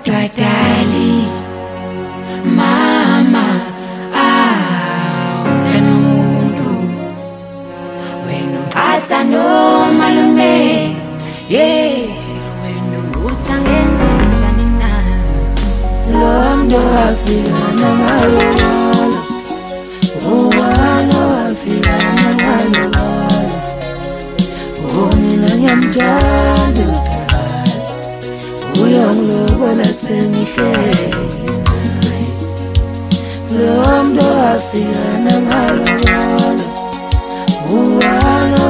kodwa dali mama nomuntu wena uqatha nomalume wena uthi angenze njani na lo mntu wafika namalobola uwalo wafika namalobola mina ngiyamthanda uyongilobola sengihleli naye lo mntu wafika namalobola uwalo